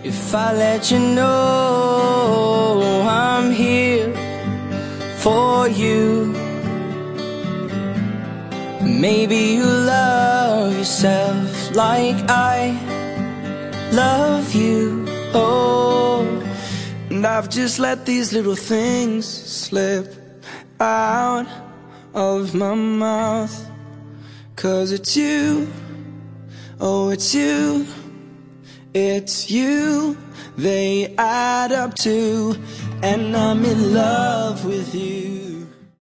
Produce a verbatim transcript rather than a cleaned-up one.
If I let you know I'm here for you, maybe you love yourself like I love you. Oh, and I've just let these little things slip out of my mouth, 'cause it's you, oh it's you, it's you they add up to, and I'm in love with you.